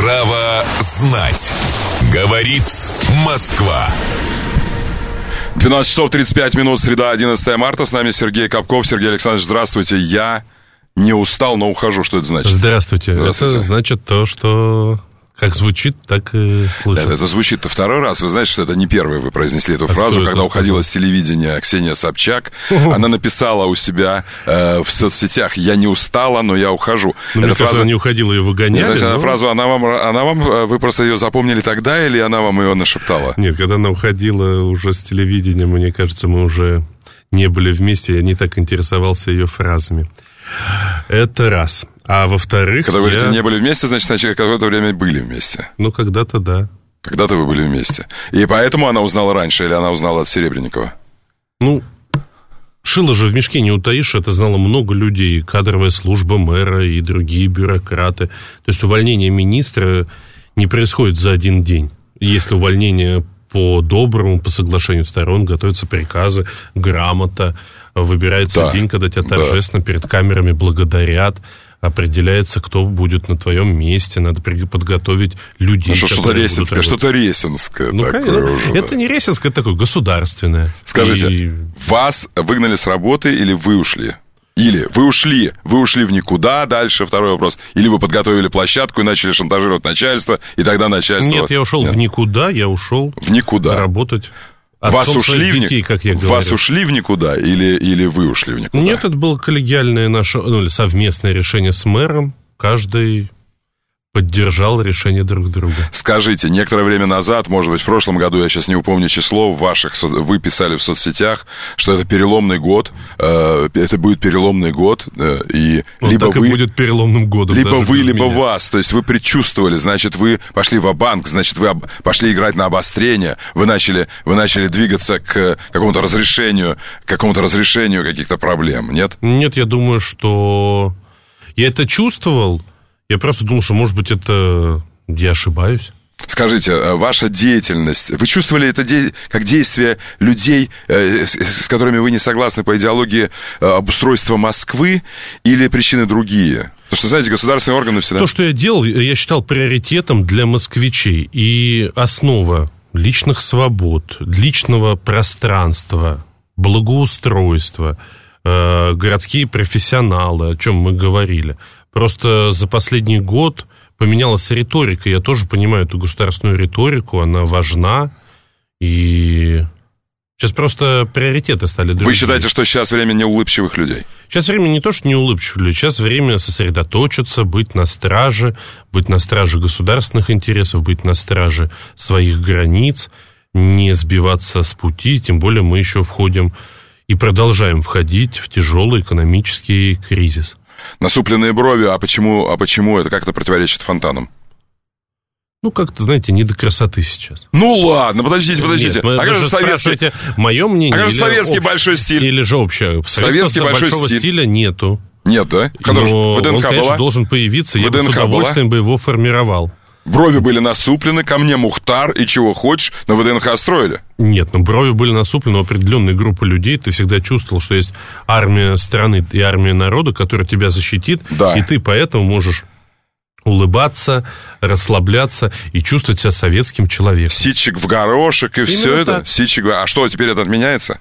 Право знать. Говорит Москва. 12 часов 35 минут, среда, 11 марта. С нами Сергей Капков. Сергей Александрович, здравствуйте. Я не устал, но ухожу. Что это значит? Здравствуйте. Это значит то, что как звучит, так и слышится. Это звучит-то второй раз. Вы знаете, что это не первый вы произнесли эту фразу. Когда уходила с телевидения Ксения Собчак, она написала у себя в соцсетях: «Я не устала, но я ухожу». Мне кажется, она не уходила, ее выгоняли. Значит, эту фразу, она вам, вы просто ее запомнили тогда, или она вам ее нашептала? Нет, когда она уходила уже с телевидения, мне кажется, мы уже не были вместе, я не так интересовался ее фразами. Это раз. А во-вторых... Когда вы говорите, не были вместе, значит, какое-то время были вместе. Ну, когда-то да. Когда-то вы были вместе. И поэтому она узнала раньше, или она узнала от Серебренникова? Ну, шило же в мешке не утаишь, это знало много людей. Кадровая служба мэра и другие бюрократы. То есть увольнение министра не происходит за один день. Если увольнение по-доброму, по соглашению сторон, готовятся приказы, грамота, выбирается день, когда тебя торжественно перед камерами благодарят, определяется, кто будет на твоем месте, надо подготовить людей. Что-то ресинское такое уже. Это не ресинское, это такое государственное. Скажите, вас выгнали с работы или вы ушли? Или вы ушли в никуда, дальше второй вопрос. Или вы подготовили площадку и начали шантажировать начальство, и тогда начальство... Нет, я ушел в никуда, в никуда работать. Вас ушли в никуда или вы ушли в никуда? Нет, это было коллегиальное наше, совместное решение с мэром. Каждый поддержал решение друг друга. Скажите, некоторое время назад, может быть, в прошлом году, я сейчас не упомню число, вы писали в соцсетях, что это переломный год, это будет переломный год, и либо вы... будет переломным годом. Либо вы, либо вас, то есть вы предчувствовали, значит, вы пошли ва-банк, значит, вы пошли играть на обострение, вы начали двигаться к какому-то разрешению каких-то проблем, нет? Нет, я думаю, что я это чувствовал. Я просто думал, что, может быть, это я ошибаюсь. Скажите, ваша деятельность, вы чувствовали это как действие людей, с которыми вы не согласны по идеологии обустройства Москвы, или причины другие? Потому что, знаете, государственные органы всегда... То, что я делал, я считал приоритетом для москвичей. И основа личных свобод, личного пространства, благоустройства, городские профессионалы, о чем мы говорили. Просто за последний год поменялась риторика. Я тоже понимаю эту государственную риторику, она важна. И сейчас просто приоритеты стали другие. Вы считаете, что сейчас время неулыбчивых людей? Сейчас время не то, что неулыбчивых людей. Сейчас время сосредоточиться, быть на страже государственных интересов, быть на страже своих границ, не сбиваться с пути. Тем более мы еще входим и продолжаем входить в тяжелый экономический кризис. Насупленные брови, а почему это как-то противоречит фонтанам? Ну, как-то, знаете, не до красоты сейчас. Ну, ладно, подождите. Нет, а как же советский... Мое мнение, а как же советский большой стиль? Или же общее. Советский большой большого стиля нету. Нет, да? Но он, конечно, должен появиться. Я бы с удовольствием бы его формировал. Брови были насуплены, ко мне Мухтар, и чего хочешь, но ВДНХ строили. Нет, брови были насуплены у определенной группы людей. Ты всегда чувствовал, что есть армия страны и армия народа, которая тебя защитит. Да. И ты поэтому можешь улыбаться, расслабляться и чувствовать себя советским человеком. Ситчик в горошек и все это. А что, теперь это отменяется?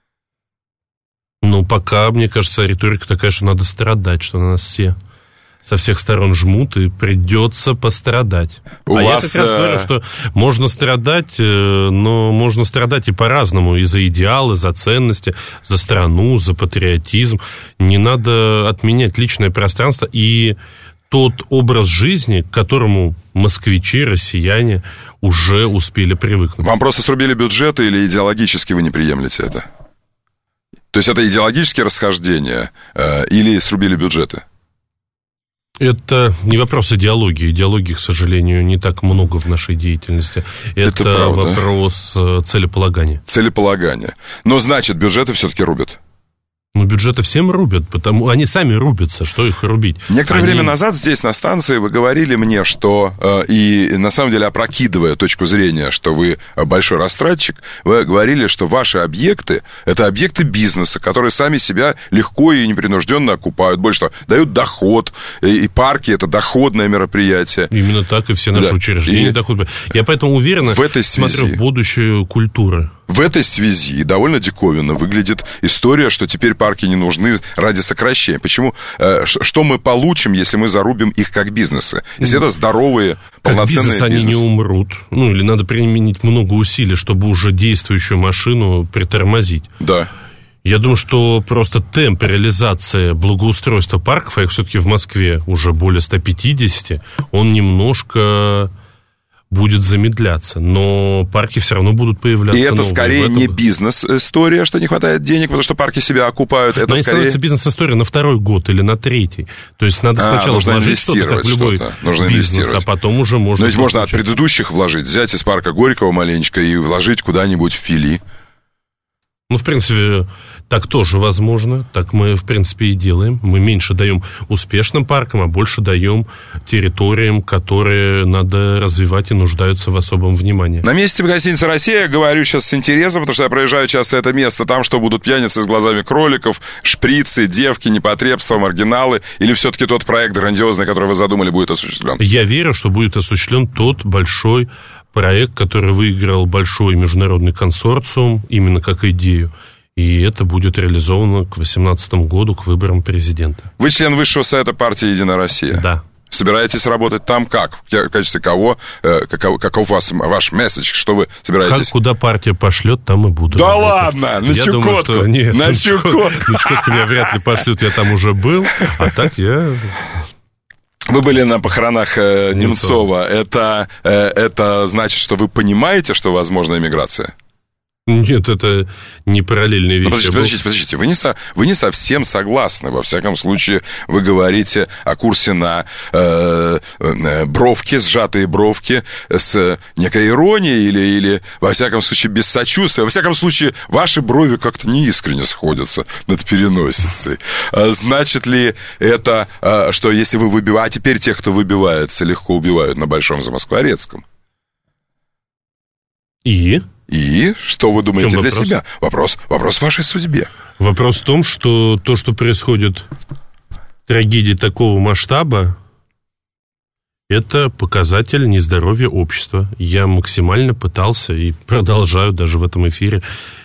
Ну, пока, мне кажется, риторика такая, что надо страдать, что на нас все... со всех сторон жмут, и придется пострадать. Я как раз говорю, что можно страдать, но можно страдать и по-разному. И за идеалы, за ценности, за страну, за патриотизм. Не надо отменять личное пространство и тот образ жизни, к которому москвичи, россияне уже успели привыкнуть. Вам просто срубили бюджеты или идеологически вы не приемлете это? То есть это идеологические расхождения или срубили бюджеты? Это не вопрос идеологии. Идеологии, к сожалению, не так много в нашей деятельности. Это правда. Вопрос целеполагания. Целеполагания. Но, значит, бюджеты все-таки рубят. Ну, бюджеты всем рубят, потому они сами рубятся, что их рубить. Некоторое время назад здесь, на станции, вы говорили мне, что, и на самом деле опрокидывая точку зрения, что вы большой растратчик, вы говорили, что ваши объекты – это объекты бизнеса, которые сами себя легко и непринужденно окупают. Больше того, дают доход, и парки – это доходное мероприятие. Именно так, и все наши учреждения доходят. Я поэтому уверенно смотрю в будущее культуры. В этой связи довольно диковинно выглядит история, что теперь парки не нужны ради сокращения. Почему? Что мы получим, если мы зарубим их как бизнесы? Если это здоровые, полноценные бизнесы. Как бизнес, они не умрут. Ну, или надо применить много усилий, чтобы уже действующую машину притормозить. Да. Я думаю, что просто темп реализации благоустройства парков, а их все-таки в Москве уже более 150, он немножко будет замедляться, но парки все равно будут появляться. И это новые. Скорее не бизнес-история, что не хватает денег, потому что парки себя окупают. Это но скорее... становится бизнес-история на второй год или на третий. То есть надо сначала вложить что-то, как любой бизнес, а потом уже можно... Но ведь можно от предыдущих вложить, взять из парка Горького маленечко и вложить куда-нибудь в фили. Ну, в принципе, так тоже возможно. Так мы, в принципе, и делаем. Мы меньше даем успешным паркам, а больше даем территориям, которые надо развивать и нуждаются в особом внимании. На месте гостиницы «Россия» говорю сейчас с интересом, потому что я проезжаю часто это место. Там что, будут пьяницы с глазами кроликов, шприцы, девки, непотребства, маргиналы? Или все-таки тот проект грандиозный, который вы задумали, будет осуществлен? Я верю, что будет осуществлен тот большой проект, который выиграл большой международный консорциум, именно как идею. И это будет реализовано к 2018 году, к выборам президента. Вы член Высшего совета партии «Единая Россия». Да. Собираетесь работать там как? В качестве кого? Каков ваш месседж? Что вы собираетесь? Как, куда партия пошлет, там и буду. Да работать. Ладно, на Чукотку. Нет, на Чукотку. На Чукотку меня вряд ли пошлют, я там уже был. А так я... Вы были на похоронах Немцова. Это значит, что вы понимаете, что возможна эмиграция? Нет, это не параллельные вещи. Подождите. Вы не совсем согласны. Во всяком случае, вы говорите о курсе на бровки, сжатые бровки с некой иронией или, во всяком случае, без сочувствия. Во всяком случае, ваши брови как-то неискренне сходятся над переносицей. Значит ли это, что если вы выбиваете... А теперь тех, кто выбивается, легко убивают на Большом Замоскворецком? И что вы думаете для себя? Вопрос в вашей судьбе. Вопрос в том, что то, что происходит, трагедии такого масштаба, это показатель нездоровья общества. Я максимально пытался и продолжаю даже в этом эфире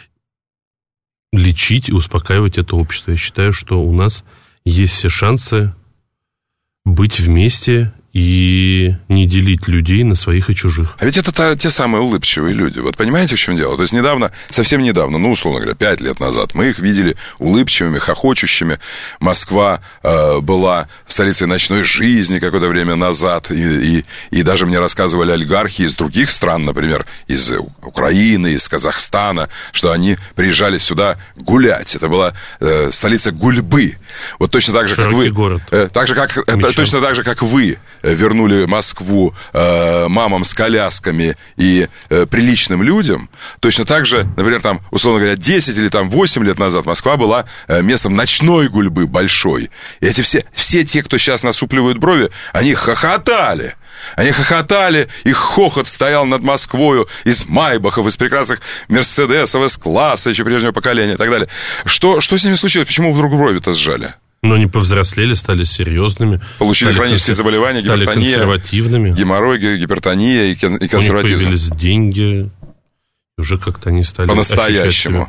лечить и успокаивать это общество. Я считаю, что у нас есть все шансы быть вместе и не делить людей на своих и чужих. А ведь это те самые улыбчивые люди. Вот понимаете, в чем дело? То есть совсем недавно, условно говоря, 5 лет назад, мы их видели улыбчивыми, хохочущими. Москва была столицей ночной жизни какое-то время назад. И даже мне рассказывали олигархи из других стран, например, из Украины, из Казахстана, что они приезжали сюда гулять. Это была столица гульбы. Вот точно так же, как вы. Город. Точно так же, как вы вернули Москву мамам с колясками и приличным людям, точно так же, например, там, условно говоря, 10 или там 8 лет назад Москва была местом ночной гульбы большой. И эти все те, кто сейчас насупливают брови, они хохотали. Их хохот стоял над Москвою из майбахов, из прекрасных мерседесов, С-класса еще прежнего поколения и так далее. Что с ними случилось? Почему вдруг брови-то сжали? Но они повзрослели, стали серьезными. Получили хронические заболевания, стали гипертония, консервативными. Геморрой, гипертония и консерватизм. У них появились деньги, уже как-то они стали... По-настоящему.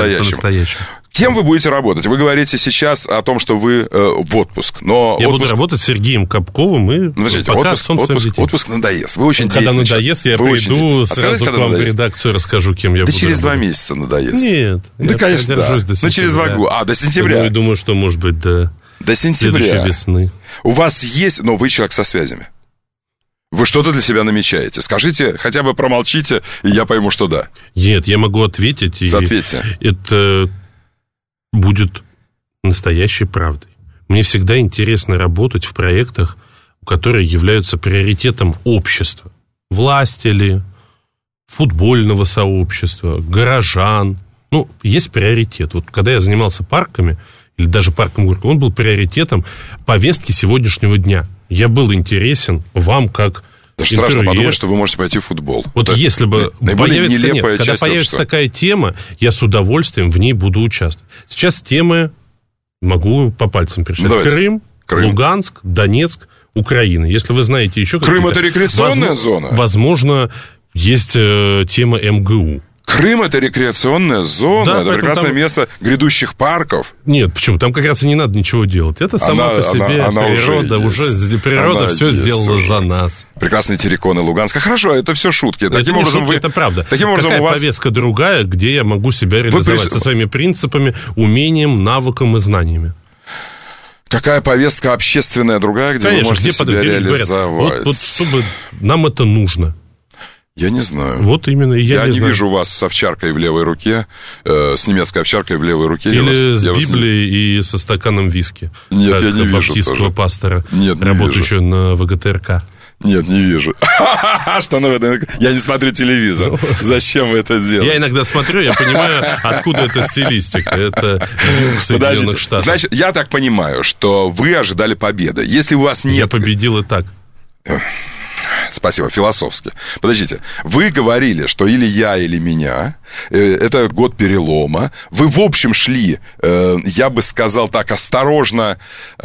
Кем вы будете работать? Вы говорите сейчас о том, что вы в отпуск, но... Я буду работать с Сергеем Копковым и пока отцом своим детей. Отпуск надоест. Вы очень Когда надоест, я приду, сразу к вам в редакцию расскажу, кем я буду. Да через 2 месяца надоест. Нет. Да, конечно, да. Ну, через 2 года. До сентября. Я думаю, что, может быть, до сентября. Следующей весны. У вас есть... Но вы человек со связями. Вы что-то для себя намечаете. Скажите, хотя бы промолчите, и я пойму, что да. Нет, я могу ответить. Ответьте. Это будет настоящей правдой. Мне всегда интересно работать в проектах, которые являются приоритетом общества. Власти ли, футбольного сообщества, горожан, Ну, есть приоритет. Вот когда я занимался парками, или даже парком Горького, он был приоритетом повестки сегодняшнего дня. Я был интересен вам как даже страшно подумать, что вы можете пойти в футбол. Вот это если бы когда появится такая тема, я с удовольствием в ней буду участвовать. Сейчас темы могу по пальцам перечислять. Крым, Луганск, Донецк, Украина. Если вы знаете еще Крым — это рекреационная зона? Возможно, есть тема МГУ. Крым — это рекреационная зона, да, это прекрасное место грядущих парков. Нет, почему? Там как раз и не надо ничего делать. Это сама по себе природа все сделала за нас. Прекрасные терриконы Луганска. Хорошо, это все шутки. Таким образом, это правда. Какая повестка другая, где я могу себя реализовать со своими принципами, умением, навыком и знаниями? Какая повестка общественная другая, где вы можете себя реализовать? Вот чтобы нам это нужно. Я не знаю. Вот именно, я не вижу вас с овчаркой в левой руке, с немецкой овчаркой в левой руке. Или с Библией и со стаканом виски. Нет, я не вижу баптистского тоже. Пастора, Нет, не работающего вижу. на ВГТРК. Нет, не вижу. Что я не смотрю телевизор. Зачем вы это делаете? Я иногда смотрю, я понимаю, откуда эта стилистика. Это Соединенных Штатов. Значит, я так понимаю, что вы ожидали победы. Если у вас нет... Я победил и так. Спасибо, философски. Подождите, вы говорили, что или я, или меня, это год перелома. Вы, в общем, шли, я бы сказал так, осторожно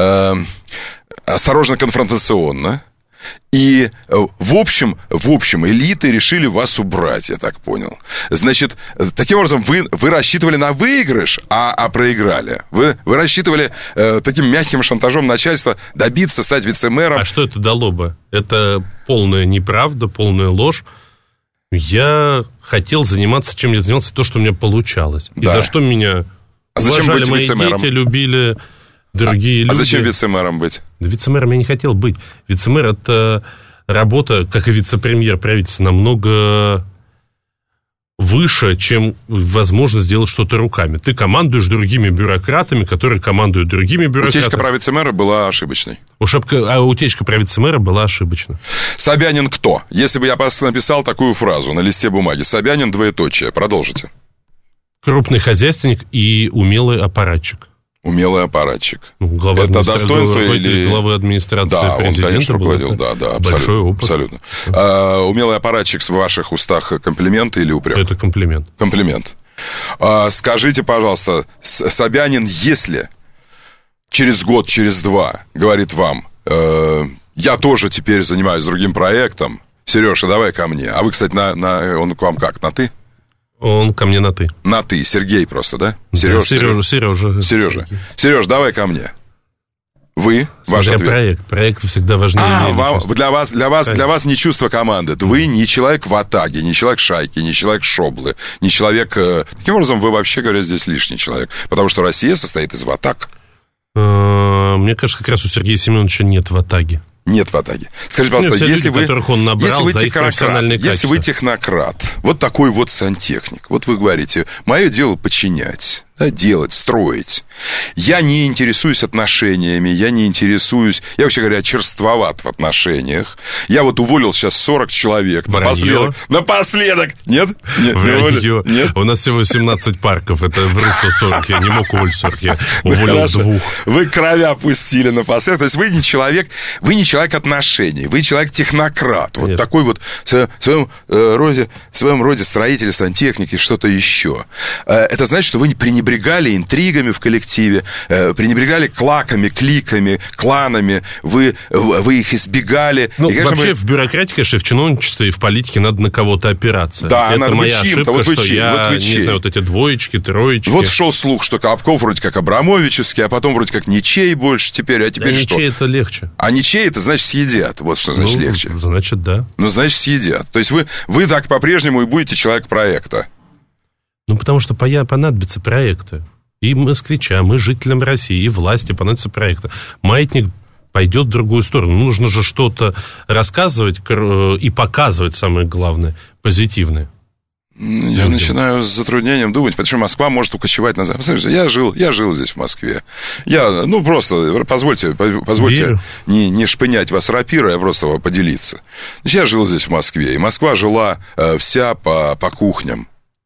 конфронтационно. И, в общем, элиты решили вас убрать, я так понял. Значит, таким образом, вы рассчитывали на выигрыш, а проиграли. Вы рассчитывали таким мягким шантажом начальства добиться, стать вице-мэром. А что это дало бы? Это полная неправда, полная ложь. Я хотел заниматься, чем я занимался, то, что у меня получалось. Да. И за что меня уважали мои дети, любили... Другие люди. А зачем вице-мэром быть? Вице-мэром я не хотел быть. Вице-мэр — это работа, как и вице-премьер правительства, намного выше, чем возможность сделать что-то руками. Ты командуешь другими бюрократами, которые командуют другими бюрократами. Утечка про вице-мэра была ошибочной. Утечка про вице-мэра была ошибочна. Собянин кто? Если бы я написал такую фразу на листе бумаги. Собянин, двоеточие. Продолжите. Крупный хозяйственник и умелый аппаратчик. Умелый аппаратчик. Это достоинство или... Главы администрации да, президента. Он, конечно, руководил, да, большой абсолютно. Умелый аппаратчик в ваших устах комплимент или упрек? Это комплимент. Комплимент. Скажите, пожалуйста, Собянин, если через год, через два говорит вам, я тоже теперь занимаюсь другим проектом, Сережа, давай ко мне. А вы, кстати, он к вам как, на «ты»? Он ко мне на «ты». На «ты». Сергей просто, да? Сережа. Сереж, давай ко мне. Вы, ваш ответ. Проект всегда важнее. Для вас не чувство команды. Вы не человек в атаге, не человек шайки, не человек шоблы, не человек... Таким образом, вы, вообще говоря, здесь лишний человек. Потому что Россия состоит из ватаг. Мне кажется, как раз у Сергея Семеновича нет ватаги. Нет в атаге. Скажите, пожалуйста, если вы технократ, вот такой вот сантехник, вот вы говорите, мое дело подчинять, да, делать, строить. Я не интересуюсь отношениями, я вообще говоря, черствоват в отношениях. Я вот уволил сейчас 40 человек. Напоследок. Нет? Вранье. Нет? У нас всего 17 парков, это врут 40, я не мог уволить 40, я уволил 2. Вы кровя пустили напоследок, то есть вы не человек отношений, вы человек технократ. Вот такой вот в своем роде строитель, сантехник и что-то еще. Это значит, что вы не пренебрегали интригами в коллективе, пренебрегали клаками, кликами, кланами, вы их избегали. Ну, и, вообще в бюрократии, конечно, в чиновничестве и в политике надо на кого-то опираться. Да, это моя ошибка, вот что я не знаю, вот эти двоечки, троечки. Вот шел слух, что Капков вроде как Абрамовичевский, а потом вроде как ничей больше теперь, а теперь что? Ничей это легче. А ничей это значит съедят, вот что значит легче. Значит, да. Значит съедят. То есть вы так по-прежнему и будете человек проекта. Потому что понадобятся проекты. И москвичам, и жителям России, и власти понадобятся проекты. Маятник пойдет в другую сторону. Нужно же что-то рассказывать и показывать, самое главное, позитивное. Я начинаю с затруднением думать, потому что Москва может укочевать назад. Посмотрите, я жил здесь, в Москве. Просто, позвольте не шпынять вас рапирой, а просто поделиться. Значит, я жил здесь, в Москве, и Москва жила вся по кухням.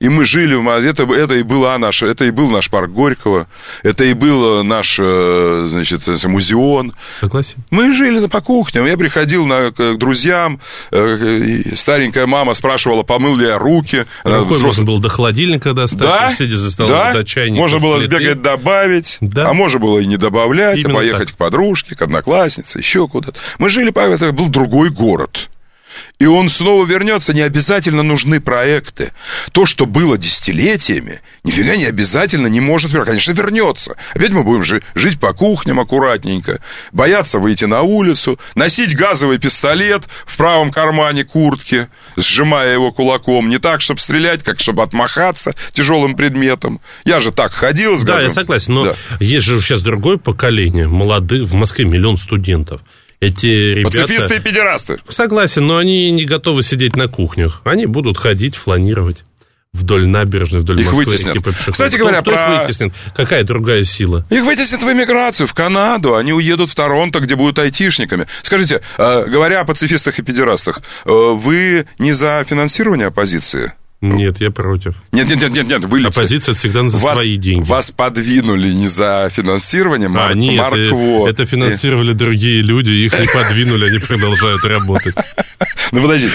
И мы жили, это и был наш парк Горького, это и был наш, значит, музеон. Согласен. Мы жили по кухням, я приходил к друзьям, старенькая мама спрашивала, помыл ли я руки. Рукой можно было до холодильника достать, сидя за столом, до чайника. Можно было сбегать, добавить, а можно было и не добавлять, именно поехать к подружке, к однокласснице, еще куда-то. Мы жили, это был другой город. И он снова вернется, не обязательно нужны проекты. То, что было десятилетиями, нифига не обязательно не может вернуться. Конечно, вернется. Опять мы будем жить по кухням аккуратненько, бояться выйти на улицу, носить газовый пистолет в правом кармане куртки, сжимая его кулаком. Не так, чтобы стрелять, как чтобы отмахаться тяжелым предметом. Я же так ходил с газом. Да, я согласен, но есть же сейчас другое поколение, молодых, в Москве 1 миллион студентов. Эти ребята... Пацифисты и педерасты. Согласен, но они не готовы сидеть на кухнях. Они будут ходить, фланировать вдоль набережной, вдоль их Москвы. Вытеснят. Кстати говоря, кто их вытеснит? Какая другая сила? Их вытеснят в эмиграцию, в Канаду. Они уедут в Торонто, где будут айтишниками. Скажите, говоря о пацифистах и педерастах, вы не за финансирование оппозиции? Нет, я против. Нет, вылетели. Оппозиция всегда за свои деньги. Вас подвинули не за финансирование, Маркво. Это финансировали другие люди, их не подвинули, они продолжают работать. Ну, подожди,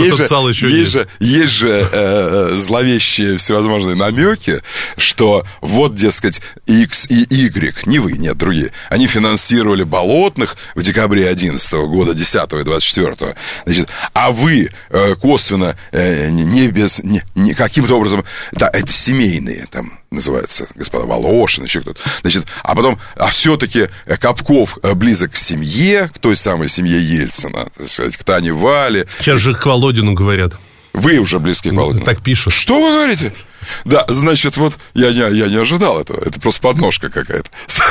есть же зловещие всевозможные намеки, что вот, дескать, X и Y, не вы, нет, другие, они финансировали Болотных в декабре 2011 года, 10 и 24. Значит, а вы косвенно, каким-то образом, да, это семейные, там, называется, господа Волошин, еще кто-то, значит, а потом, все-таки Капков близок к семье, к той самой семье Ельцина, так сказать, к Тане Вале. Сейчас же к Володину говорят. Вы уже близки к Володину. Так пишут. Что вы говорите? Да, значит, вот, я не ожидал этого, это просто подножка какая-то.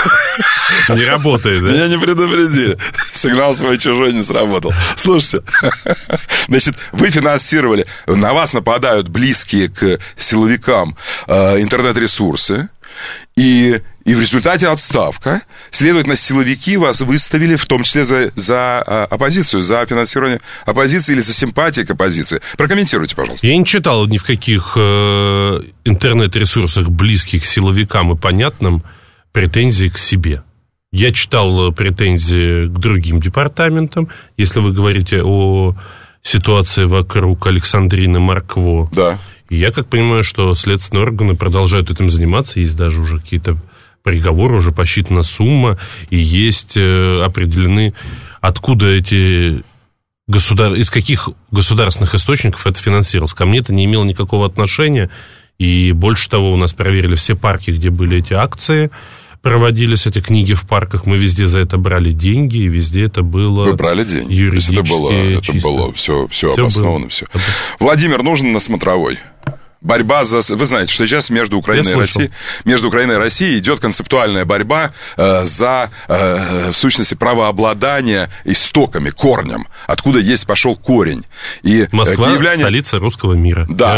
Не работает, да? Меня не предупредили, сигнал свой-чужой не сработал. Слушайте, значит, вы финансировали, на вас нападают близкие к силовикам интернет-ресурсы, и в результате отставка. Следовательно, силовики вас выставили в том числе за оппозицию, за финансирование оппозиции или за симпатии к оппозиции. Прокомментируйте, пожалуйста. Я не читал ни в каких интернет-ресурсах, близких к силовикам и понятным, претензий к себе. Я читал претензии к другим департаментам. Если вы говорите о ситуации вокруг Александрины Маркво. Да. Я как понимаю, что следственные органы продолжают этим заниматься. Есть даже уже какие-то приговоры, уже посчитана сумма. И есть определены, откуда эти из каких государственных источников это финансировалось. Ко мне это не имело никакого отношения. И больше того, у нас проверили все парки, где были эти акции. Проводились эти книги в парках, мы везде за это брали деньги, и везде это было. Вы брали деньги? Юридически это было все обосновано, все. Владимир, нужен на Смотровой. Борьба за... Вы знаете, что сейчас между Украиной и Россией идет концептуальная борьба за, в сущности, правообладание истоками, корнем, откуда пошел корень. И Москва – столица русского мира. Да,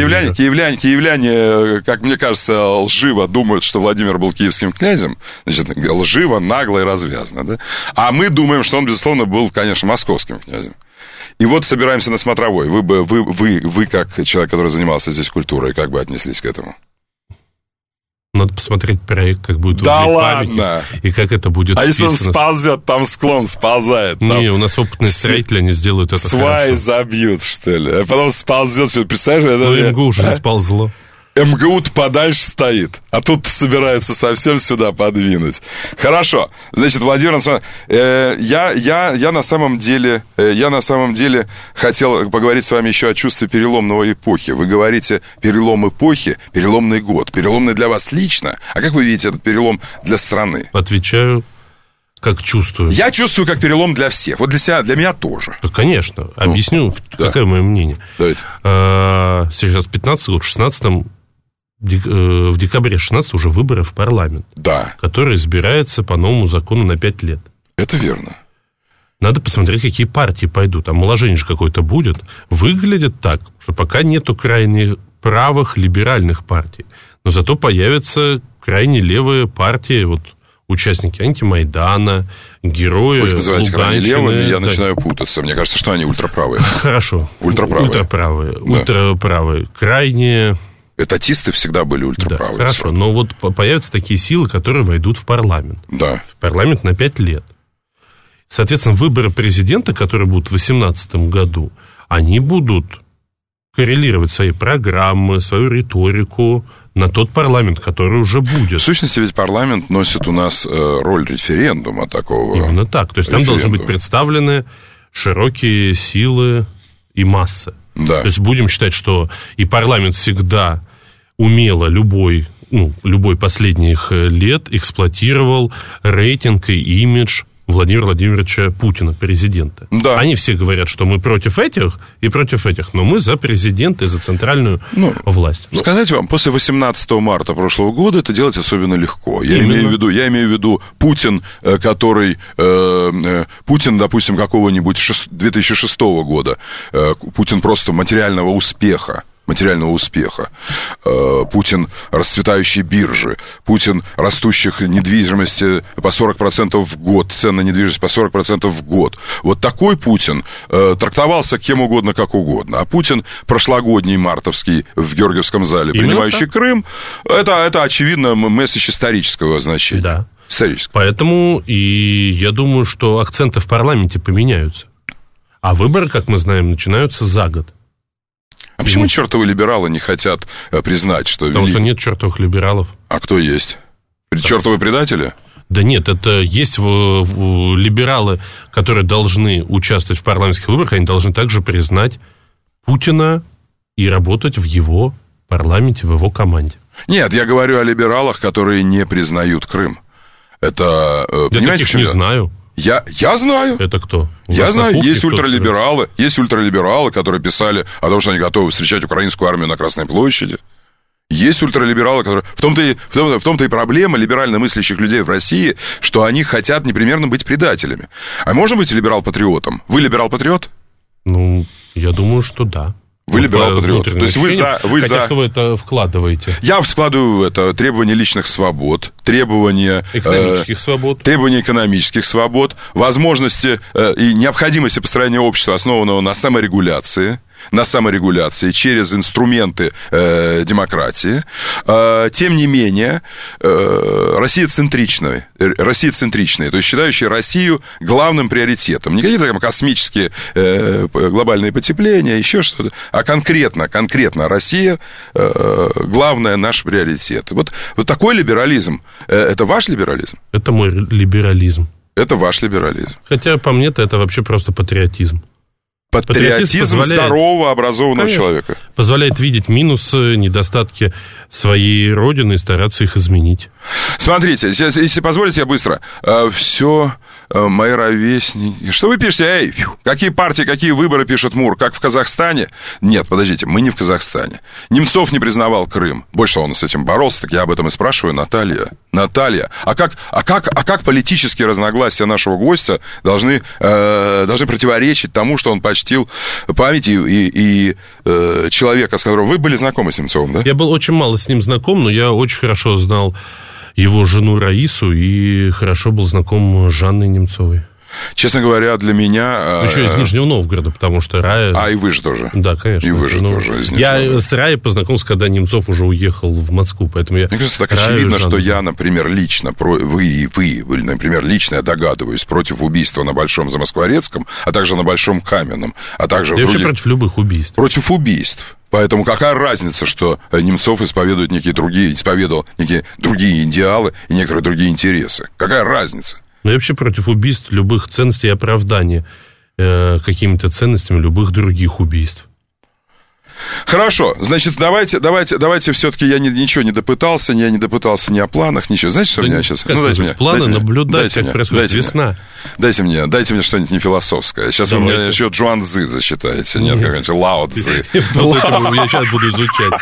киевляне, как мне кажется, лживо думают, что Владимир был киевским князем, значит, лживо, нагло и развязно, да? А мы думаем, что он, безусловно, был, конечно, московским князем. И вот собираемся на Смотровой. Вы как человек, который занимался здесь культурой, как бы отнеслись к этому? Надо посмотреть проект, как будет да ладно! И как это будет вписано. Если он сползет, там склон сползает. Там не, у нас опытные строители, они сделают это сваи хорошо. Забьют, что ли. А потом сползет, что представляешь? Ну, МГУ уже не сползло. МГУ-то подальше стоит, а тут собирается совсем сюда подвинуть. Хорошо, значит, Владимир, я на самом деле хотел поговорить с вами еще о чувстве переломной эпохи. Вы говорите перелом эпохи, переломный год, переломный для вас лично. А как вы видите этот перелом для страны? Отвечаю, как чувствую. Я чувствую как перелом для всех. Вот для меня тоже. Да, конечно. Объясню, какое мое мнение. Давайте. Сейчас 15 год, в 16-м в декабре 16 уже выборы в парламент, да, которые избираются по новому закону на 5 лет. Это верно. Надо посмотреть, какие партии пойдут. Омоложение же какое-то будет. Выглядит так, что пока нету крайне правых либеральных партий. Но зато появятся крайне левые партии, вот участники антимайдана, герои Вы их называете крайне левыми, я начинаю путаться. Мне кажется, что они ультраправые. Хорошо. Ультраправые. Ультраправые. Крайне... Этатисты всегда были ультраправые. Да, хорошо, но вот появятся такие силы, которые войдут в парламент. Да. В парламент на 5 лет. Соответственно, выборы президента, которые будут в 2018 году, они будут коррелировать свои программы, свою риторику на тот парламент, который уже будет. В сущности, ведь парламент носит у нас роль референдума такого. Именно так. То есть там должны быть представлены широкие силы и массы. Да. То есть будем считать, что и парламент всегда умело любой последних лет эксплуатировал рейтинг и имидж Владимира Владимировича Путина, президента. Да. Они все говорят, что мы против этих и против этих, но мы за президента и за центральную власть. Сказать вам, после 18 марта прошлого года это делать особенно легко. Я имею в виду Путин, который... Путин, допустим, какого-нибудь 2006 года. Путин просто материального успеха. Путин расцветающей биржи, Путин растущих недвижимости по 40% в год, цен на недвижимость по 40% в год. Вот такой Путин трактовался кем угодно, как угодно. А Путин прошлогодний мартовский в Георгиевском зале, принимающий Крым, это очевидно месседж исторического значения. Да. Исторического. Поэтому и я думаю, что акценты в парламенте поменяются. А выборы, как мы знаем, начинаются за год. А почему чертовы либералы не хотят признать, что... Потому что нет чертовых либералов. А кто есть? Чертовы предатели? Да нет, это есть либералы, которые должны участвовать в парламентских выборах, они должны также признать Путина и работать в его парламенте, в его команде. Нет, я говорю о либералах, которые не признают Крым. Это... Я таких не знаю. Я знаю. Это кто? Я знаю, есть ультралибералы, которые писали о том, что они готовы встречать украинскую армию на Красной площади. Есть ультралибералы, которые... В том-то и проблема либерально мыслящих людей в России, что они хотят непременно быть предателями. А можно быть либерал-патриотом? Вы либерал-патриот? Я думаю, что да. Вы либерал-патриот. То есть вы за... Как вы это вкладываете? Я вкладываю в это требования личных свобод, требования... Экономических свобод. Требования экономических свобод, возможности и необходимости построения общества, основанного на саморегуляции через инструменты демократии. Тем не менее, Россия центричная, то есть считающая Россию главным приоритетом. Не какие-то там космические глобальные потепления, еще что-то, а конкретно Россия главное наш приоритет. Вот такой либерализм. Это ваш либерализм? Это мой либерализм. Это ваш либерализм. Хотя, по мне-то, это вообще просто патриотизм. Патриотизм здорового, образованного человека. Позволяет видеть минусы, недостатки своей родины и стараться их изменить. Смотрите, сейчас, если позволите, я быстро. Все мои ровесники. Что вы пишете? Какие партии, какие выборы, пишет Мур? Как в Казахстане? Нет, подождите, мы не в Казахстане. Немцов не признавал Крым. Больше он с этим боролся, так я об этом и спрашиваю. Наталья, а как политические разногласия нашего гостя должны противоречить тому, что он почтил память и человека, с которым вы были знакомы с Немцовым, да? Я был очень мало с ним знаком, но я очень хорошо знал его жену Раису и хорошо был знаком с Жанной Немцовой. Честно говоря, для меня... Еще из Нижнего Новгорода, потому что Рая... и вы же тоже. Да, конечно. И вы же тоже из Нижнего Новгорода. Я с Раей познакомился, когда Немцов уже уехал в Москву, поэтому я... Мне кажется, так очевидно, что я, например, лично, вы, например, лично, я догадываюсь, против убийства на Большом Замоскворецком, а также на Большом Каменном, а также... Я вообще против любых убийств. Против убийств. Поэтому какая разница, что Немцов исповедовал некие другие идеалы и некоторые другие интересы? Какая разница? Но я вообще против убийств, любых ценностей и оправдания какими-то ценностями любых других убийств. Хорошо, значит, давайте все-таки я ничего не допытался, я не допытался ни о планах, ничего. Знаете, что у меня сейчас? Дайте мне. Планы наблюдать, как происходит весна. Дайте мне что-нибудь не философское. Сейчас вы мне еще Джуан Цзы зачитаете. Нет, какой-нибудь Лао Цзы. Я сейчас буду изучать.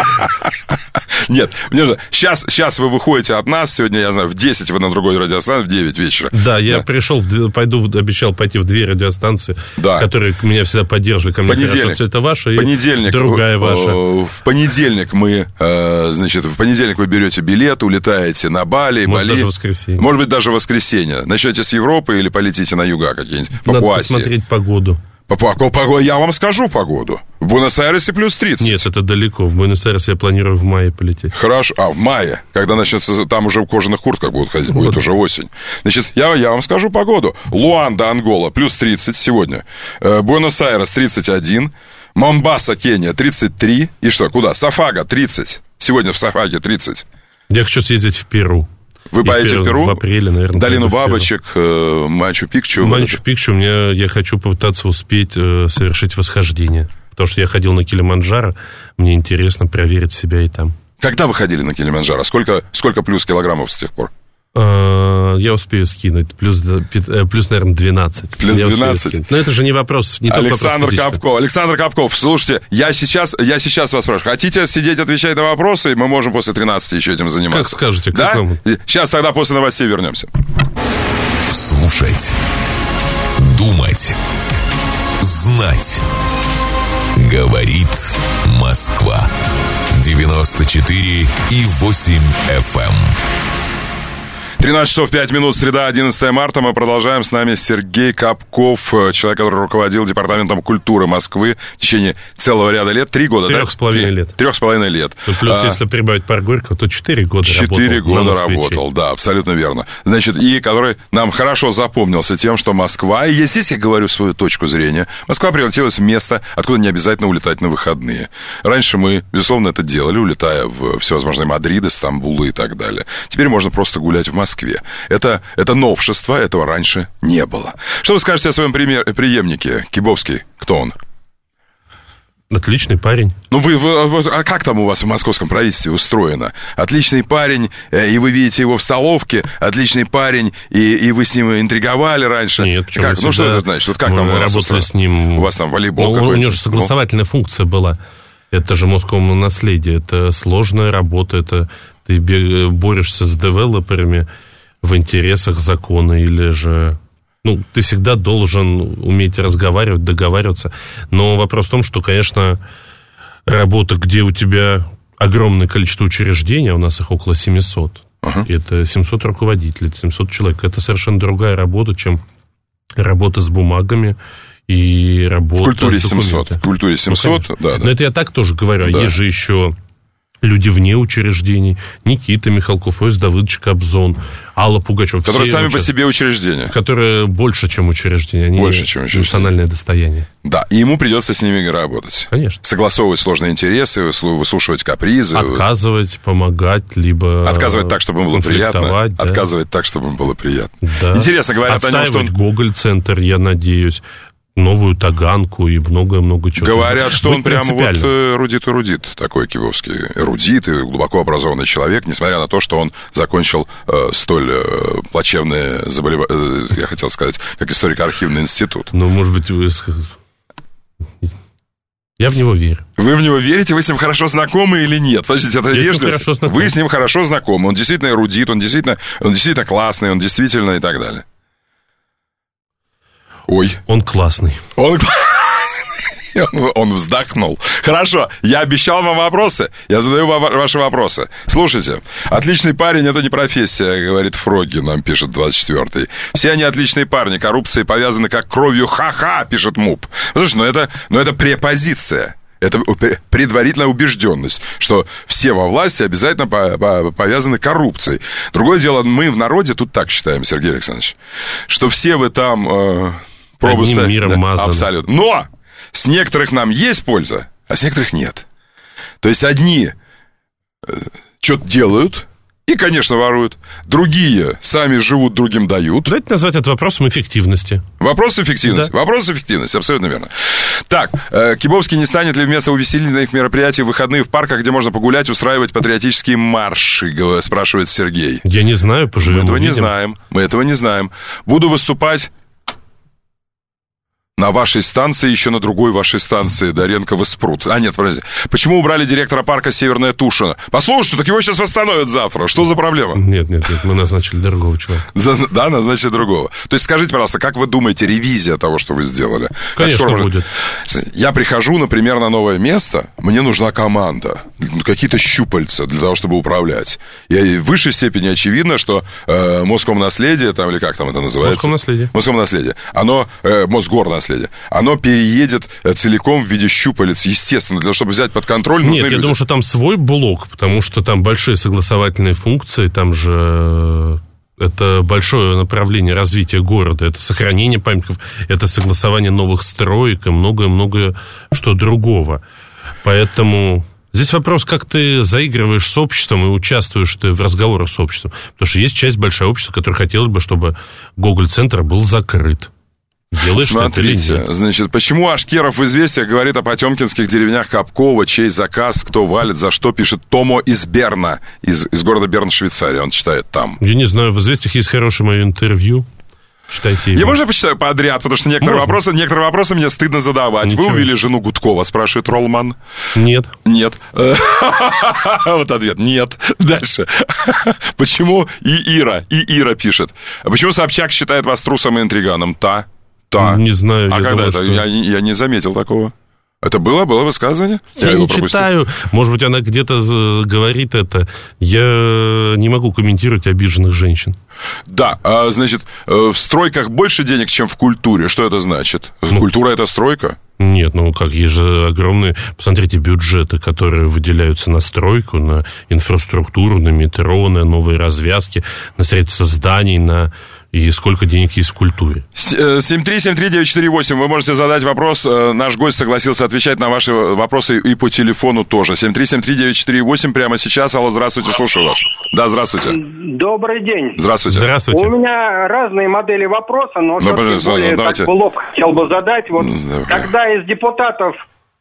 Нет, сейчас вы выходите от нас, сегодня, я знаю, в 10 вы на другой радиостанции, в 9 вечера. Да, я обещал пойти в 2 радиостанции, которые меня всегда поддерживали. Ко мне говорят, что это ваше, и другая ваша. В понедельник вы берете билет, улетаете на Бали, Может, даже воскресенье. Может быть, даже в воскресенье. Начнете с Европы или полетите на юга какие-нибудь, Надо посмотреть погоду. Я вам скажу погоду. В Буэнос-Айресе плюс 30. Нет, это далеко. В Буэнос-Айрес я планирую в мае полететь. Хорошо. В мае, когда начнется, там уже в кожаных куртках будут ходить, будет уже осень. Значит, я вам скажу погоду. Луанда, Ангола, плюс 30 сегодня. Буэнос-Айрес 31. Момбаса, Кения, 33. И что, куда? Сафага, 30. Сегодня в Сафаге 30. Я хочу съездить в Перу. Вы поедете в Перу? В апреле, наверное. Долину бабочек, Мачу-Пикчу. Мачу-Пикчу я хочу попытаться успеть совершить восхождение. Потому что я ходил на Килиманджаро, мне интересно проверить себя и там. Когда вы ходили на Килиманджаро? Сколько плюс килограммов с тех пор? Я успею скинуть. Плюс, наверное, 12. Плюс 12? Но это же не вопрос. Не Александр Капков, слушайте, я сейчас вас спрашиваю. Хотите сидеть, отвечать на вопросы? Мы можем после 13 еще этим заниматься. Как скажете. Да? Как вам? Сейчас тогда после новостей вернемся. Слушать. Думать. Знать. Говорит Москва. 94,8 FM. 13 часов 5 минут, среда, 11 марта. Мы продолжаем. С нами Сергей Капков, человек, который руководил Департаментом культуры Москвы в течение целого ряда лет. 3 года, 3,5 лет. 3,5 лет. Плюс, если прибавить парк Горького, то 4 года 4 года работал, да, абсолютно верно. Значит, и который нам хорошо запомнился тем, что Москва, и здесь я говорю свою точку зрения, Москва превратилась в место, откуда не обязательно улетать на выходные. Раньше мы, безусловно, это делали, улетая в всевозможные Мадриды, Стамбулы и так далее. Теперь можно просто гулять в Москве. Это новшество, этого раньше не было. Что вы скажете о своем преемнике? Кибовский, кто он? Отличный парень. Ну, а как там у вас в московском правительстве устроено? Отличный парень, и вы видите его в столовке, отличный парень, и вы с ним интриговали раньше. Нет, почему? Как? Ну, что это значит? Вот как там у вас работали с ним. У вас там волейбол какой-то? У него же согласовательная функция была. Это же Московское наследие. Это сложная работа, это ты борешься с девелоперами в интересах закона, или же... Ну, ты всегда должен уметь разговаривать, договариваться. Но вопрос в том, что, конечно, работа, где у тебя огромное количество учреждений, а у нас их около 700, это 700 руководителей, 700 человек, это совершенно другая работа, чем работа с бумагами и работа в культуре с документами. 700. В культуре 700, ну, да. Но это я так тоже говорю. Да. А есть же еще люди вне учреждений. Никита Михалков, Иосиф Давыдович Кобзон, Алла Пугачева. Которые сами по себе учреждения. Которые больше, чем учреждения. Они больше, чем учреждения. Национальное достояние. Да, и ему придется с ними работать. Конечно. Согласовывать сложные интересы, выслушивать капризы. Отказывать, помогать, либо... Отказывать так, чтобы им было приятно. Да. Отказывать так, чтобы им было приятно. Да. Интересно, говорят о нем, что он... Гоголь-центр, я надеюсь, новую Таганку и многое-много чего. Говорят, что он прямо вот эрудит такой кибовский. Эрудит и глубоко образованный человек, несмотря на то, что он закончил столь плачевное заболевание, я хотел сказать, как историко-архивный институт. Ну, может быть, я в него верю. Вы в него верите? Вы с ним хорошо знакомы или нет? Подождите, это вежливость. Вы с ним хорошо знакомы. Он действительно эрудит, он действительно классный, он действительно и так далее. Ой. Он классный. Он вздохнул. Хорошо, я обещал вам вопросы. Я задаю вам ваши вопросы. Слушайте, отличный парень — это не профессия, говорит Фроги, нам пишет 24-й. Все они отличные парни, коррупции повязаны как кровью, ха-ха, пишет МУП. Слушай, это препозиция. Это предварительная убежденность, что все во власти обязательно повязаны коррупцией. Другое дело, мы в народе тут так считаем, Сергей Александрович, что все вы там... Одним миром мазаны. Абсолютно. Но с некоторых нам есть польза, а с некоторых нет. То есть одни что-то делают и, конечно, воруют. Другие сами живут, другим дают. Давайте назвать это вопросом эффективности. Вопрос эффективности. Да. Вопрос эффективности, абсолютно верно. Так, Кибовский не станет ли вместо увеселительных мероприятий в выходные в парках, где можно погулять, устраивать патриотические марши, спрашивает Сергей. Я не знаю, поживем, Мы этого не знаем. Буду выступать на вашей станции, еще на другой вашей станции, Доренково-Спрут. А, нет, подожди. Почему убрали директора парка Северная Тушина? Послушайте, так его сейчас восстановят завтра. Что за проблема? Нет, мы назначили другого человека. Да, назначили другого. То есть скажите, пожалуйста, как вы думаете, ревизия того, что вы сделали? Конечно, будет. Я прихожу, например, на новое место, мне нужна команда, какие-то щупальца для того, чтобы управлять. И в высшей степени очевидно, что Московнаследие, там, или как там это называется? Московнаследие. Оно, Мосгорнаследие, наследие, оно переедет целиком в виде щупалец, естественно, для того, чтобы взять под контроль, нужны люди. Нет, я думаю, что там свой блок, потому что там большие согласовательные функции, там же... Это большое направление развития города, это сохранение памятников, это согласование новых строек и многое-многое что другого. Поэтому здесь вопрос, как ты заигрываешь с обществом и участвуешь ты в разговорах с обществом. Потому что есть часть большого общества, которая хотела бы, чтобы Гоголь-центр был закрыт. Делаешь Смотрите, значит, почему Ашкеров в «Известиях» говорит о потемкинских деревнях Капкова, чей заказ, кто валит, за что, пишет Томо из Берна, из города Берн, Швейцария, он читает там. Я не знаю, в «Известиях» есть хорошее мое интервью. Читайте его. Я можно почитаю подряд, потому что некоторые вопросы мне стыдно задавать. Ничего. Вы увидели жену Гудкова, спрашивает Ролман? Нет. Нет. Вот ответ. Нет. Дальше. Почему Ира пишет. Почему Собчак считает вас трусом и интриганом? Не знаю. А когда это? Я не заметил такого. Это было высказывание? Я не читаю. Может быть, она где-то говорит это. Я не могу комментировать обиженных женщин. Да, значит, в стройках больше денег, чем в культуре. Что это значит? Культура – это стройка? Нет, есть же огромные, посмотрите, бюджеты, которые выделяются на стройку, на инфраструктуру, на метро, на новые развязки, на строительство зданий, и сколько денег есть в культуре. 7373948. Вы можете задать вопрос. Наш гость согласился отвечать на ваши вопросы и по телефону тоже. 7373948 прямо сейчас. Алло, здравствуйте, слушаю вас. Да, здравствуйте. Добрый день. Здравствуйте. Здравствуйте. У меня разные модели вопроса, но так в лоб хотел бы задать. Когда из депутатов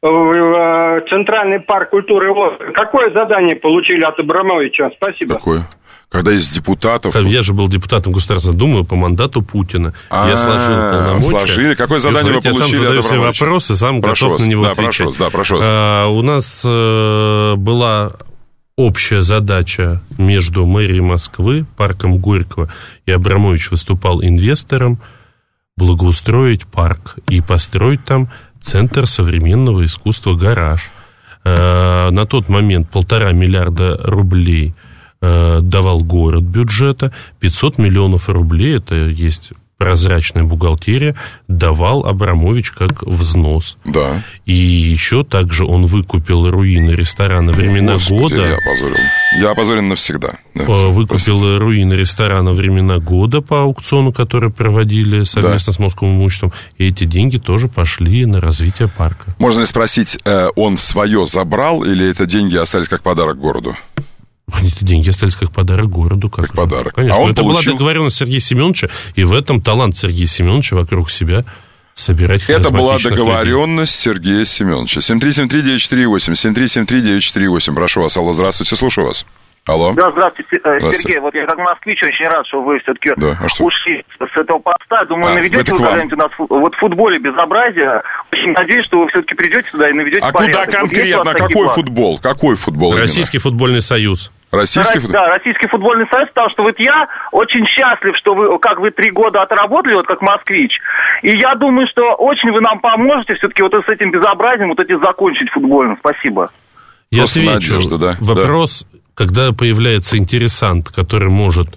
в Центральный парк культуры какое задание получили от Абрамовича? Спасибо. Какое? Когда из депутатов... Я же был депутатом Государственной Думы по мандату Путина. Я сложил полномочия. Сложили. Какое задание вы получили? Я сам задаю все вопросы, сам готов на него отвечать. Прошу вас. У нас была общая задача между мэрией Москвы, парком Горького, и Абрамович выступал инвестором, благоустроить парк и построить там Центр современного искусства «Гараж». На тот момент 1,5 миллиарда рублей давал город бюджета, 500 миллионов рублей, это есть прозрачная бухгалтерия, давал Абрамович как взнос. Да. И еще также он выкупил руины ресторана «Времена года». Я опозорен навсегда. Да, выкупил руины ресторана «Времена года» по аукциону, который проводили совместно с Московым имуществом. И эти деньги тоже пошли на развитие парка. Можно ли спросить, он свое забрал или это деньги остались как подарок городу? Эти деньги остались как подарок городу. Как подарок. Конечно. Это была договоренность Сергея Семеновича, и в этом талант Сергея Семеновича вокруг себя собирать харизматичных людей. Это была договоренность Сергея Семеновича. 7373948, 7373948. Прошу вас. Алло, здравствуйте, слушаю вас. Алло. Да, здравствуйте, Сергей. Вот я как москвич очень рад, что вы все-таки ушли с этого поста. Думаю, наведете вы когда-нибудь у нас в футболе безобразие. Очень надеюсь, что вы все-таки придете сюда и наведете порядок. А куда конкретно? Какой футбол? Какой футбол? Российский футбольный союз. Российский футбольный союз, потому что вот я очень счастлив, что вы 3 года отработали, как москвич, и я думаю, что очень вы нам поможете все-таки с этим безобразием закончить футбольным. Спасибо. Я отвечу. Вопрос, когда появляется интересант, который может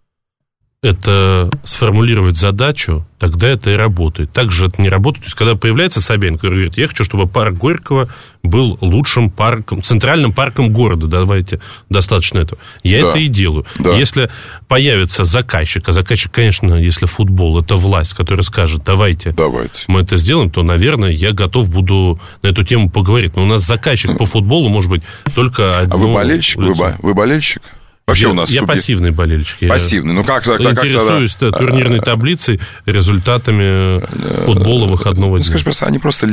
это сформулировать задачу, тогда это и работает. Также это не работает. То есть, когда появляется Собянин, который говорит, я хочу, чтобы парк Горького был лучшим парком, центральным парком города, давайте, достаточно этого. Я это и делаю. Да. Если появится заказчик, а заказчик, конечно, если футбол, это власть, которая скажет, давайте. Мы это сделаем, то, наверное, я готов буду на эту тему поговорить. Но у нас заказчик по футболу может быть только одно. А вы болельщик? Вы болельщик? Вообще я пассивный болельщик. Пассивный. Интересуюсь турнирной таблицей, результатами футбола выходного дня. Скажи просто, они просто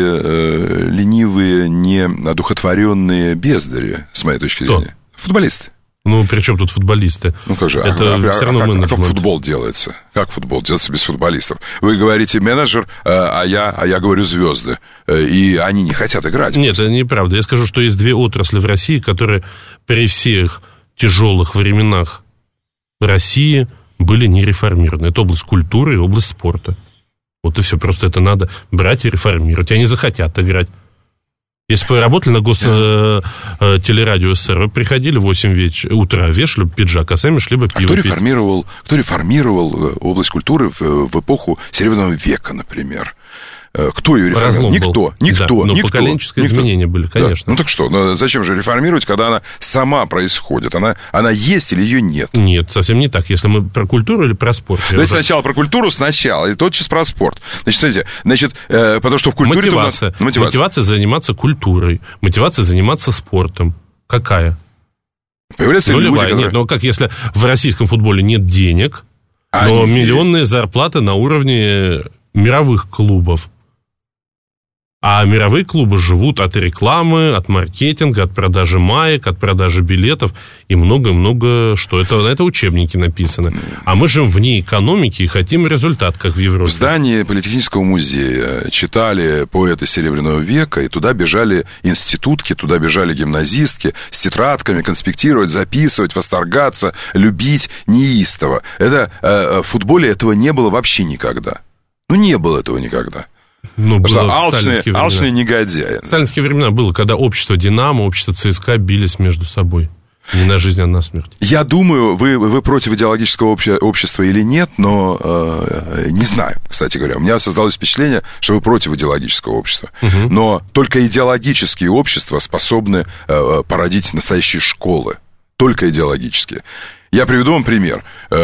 ленивые, неодухотворенные бездари, с моей точки зрения. Футболисты. При чем тут футболисты? Как же? Это все равно менеджмент. Как футбол делается? Как футбол делается без футболистов? Вы говорите менеджер, а я говорю звезды. И они не хотят играть. Нет, это неправда. Я скажу, что есть две отрасли в России, которые при всех тяжелых временах России были не реформированы. Это область культуры и область спорта. Вот и все. Просто это надо брать и реформировать. Они захотят играть. Если бы вы работали на телерадио СССР, вы приходили в 8 утра, вешали бы пиджак, а сами шли бы пиво пить. Кто реформировал область культуры в эпоху Серебряного века, например? Кто ее реформировал? Никто. Но поколенческие изменения были, конечно. Да. Ну так что, зачем же реформировать, когда она сама происходит? Она есть или ее нет? Нет, совсем не так. Если мы про культуру или про спорт? Давайте сначала про культуру, и тотчас про спорт. Значит, смотрите, потому что в культуре... Мотивация заниматься культурой, мотивация заниматься спортом. Какая? Появляются люди, которые... Нет, но как если в российском футболе нет денег, но миллионные зарплаты на уровне мировых клубов. А мировые клубы живут от рекламы, от маркетинга, от продажи маек, от продажи билетов и много-много что. Это учебники написаны. А мы живем вне экономики и хотим результат, как в Европе. В здании Политехнического музея читали поэты Серебряного века, и туда бежали институтки, туда бежали гимназистки с тетрадками, конспектировать, записывать, восторгаться, любить неистово. В футболе этого не было вообще никогда. Не было этого никогда. Потому что алчные негодяи. В сталинские времена было, когда общество «Динамо», общество ЦСКА бились между собой. Не на жизнь, а на смерть. Я думаю, вы против идеологического общества или нет, но не знаю, кстати говоря. У меня создалось впечатление, что вы против идеологического общества. Угу. Но только идеологические общества способны породить настоящие школы. Только идеологические. Я приведу вам пример,